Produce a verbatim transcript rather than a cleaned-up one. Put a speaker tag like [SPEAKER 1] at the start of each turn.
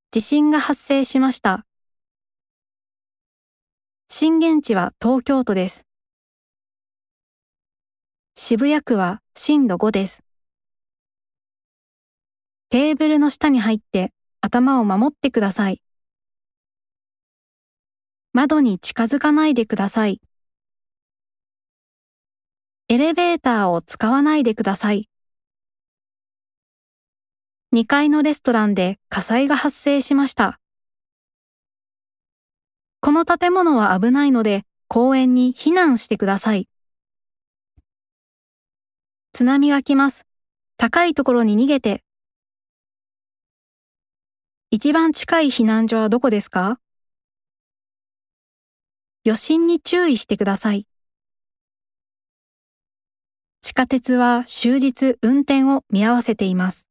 [SPEAKER 1] 地震が発生しました。震源地は東京都です。渋谷区は震度ごです。テーブルの下に入って頭を守ってください。窓に近づかないでください。エレベーターを使わないでください。にかいのレストランで火災が発生しました。この建物は危ないので公園に避難してください。津波が来ます。高いところに逃げて。一番近い避難所はどこですか？余震に注意してください。地下鉄は終日運転を見合わせています。